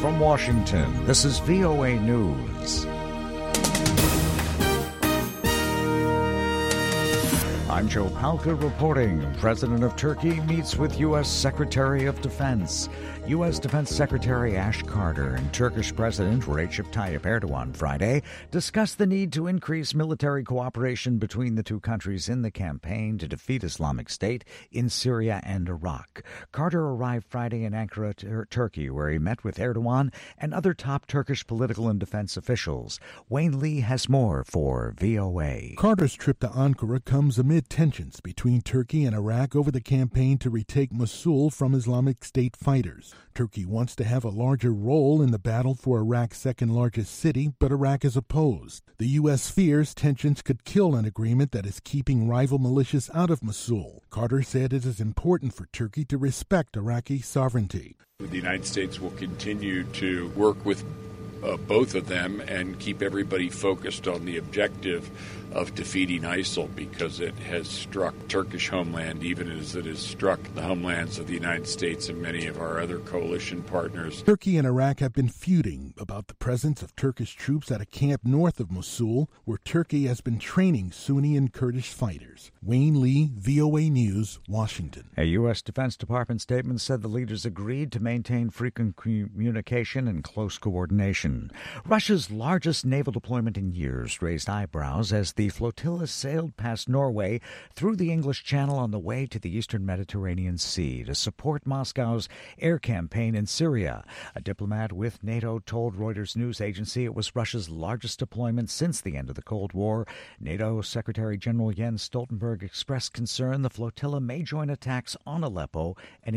From Washington, this is VOA News. I'm Joe Palca reporting. President of Turkey meets with U.S. Secretary of Defense. U.S. Defense Secretary Ash Carter and Turkish President Recep Tayyip Erdogan Friday discussed the need to increase military cooperation between the two countries in the campaign to defeat Islamic State in Syria and Iraq. Carter arrived Friday in Ankara, Turkey, where he met with Erdogan and other top Turkish political and defense officials. Wayne Lee has more for VOA. Carter's trip to Ankara comes amid tensions between Turkey and Iraq over the campaign to retake Mosul from Islamic State fighters. Turkey wants to have a larger role in the battle for Iraq's second-largest city, but Iraq is opposed. The U.S. fears tensions could kill an agreement that is keeping rival militias out of Mosul. Carter said it is important for Turkey to respect Iraqi sovereignty. The United States will continue to work with both of them and keep everybody focused on the objective of defeating ISIL, because it has struck Turkish homeland even as it has struck the homelands of the United States and many of our other coalition partners. Turkey and Iraq have been feuding about the presence of Turkish troops at a camp north of Mosul, where Turkey has been training Sunni and Kurdish fighters. Wayne Lee, VOA News, Washington. A U.S. Defense Department statement said the leaders agreed to maintain frequent communication and close coordination. Russia's largest naval deployment in years raised eyebrows as the flotilla sailed past Norway through the English Channel on the way to the eastern Mediterranean Sea to support Moscow's air campaign in Syria. A diplomat with NATO told Reuters news agency it was Russia's largest deployment since the end of the Cold War. NATO Secretary General Jens Stoltenberg expressed concern the flotilla may join attacks on Aleppo and